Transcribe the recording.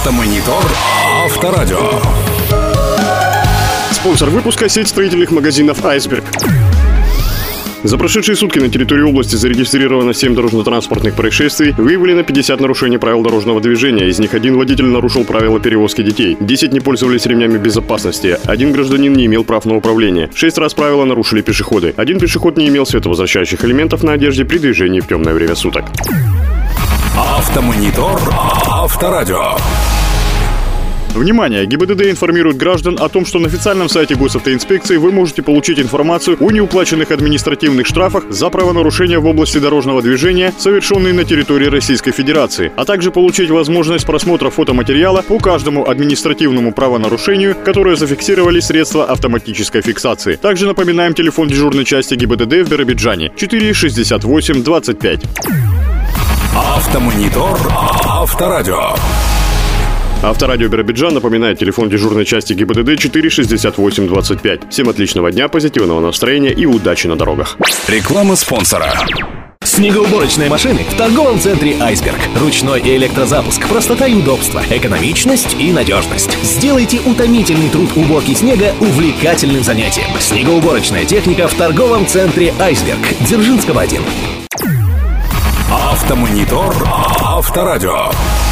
Автомонитор Авторадио. Спонсор выпуска — сеть строительных магазинов «Айсберг». За прошедшие сутки на территории области зарегистрировано 7 дорожно-транспортных происшествий, выявлено 50 нарушений правил дорожного движения, из них 1 водитель нарушил правила перевозки детей, 10 не пользовались ремнями безопасности, 1 гражданин не имел прав на управление, 6 раз правила нарушили пешеходы, 1 пешеход не имел световозвращающих элементов на одежде при движении в темное время суток. Автомонитор Авторадио. Внимание! ГИБДД информирует граждан о том, что на официальном сайте госавтоинспекции вы можете получить информацию о неуплаченных административных штрафах за правонарушения в области дорожного движения, совершенные на территории Российской Федерации, а также получить возможность просмотра фотоматериала по каждому административному правонарушению, которое зафиксировали средства автоматической фиксации. Также напоминаем телефон дежурной части ГИБДД в Биробиджане 46825. Автомонитор Авторадио. Авторадио Биробиджан напоминает телефон дежурной части ГИБДД 46825. Всем отличного дня, позитивного настроения и удачи на дорогах. Реклама спонсора. Снегоуборочные машины в торговом центре «Айсберг». Ручной и электрозапуск, простота и удобство, экономичность и надежность. Сделайте утомительный труд уборки снега увлекательным занятием. Снегоуборочная техника в торговом центре «Айсберг». Дзержинского 1. Автомонитор Авторадио.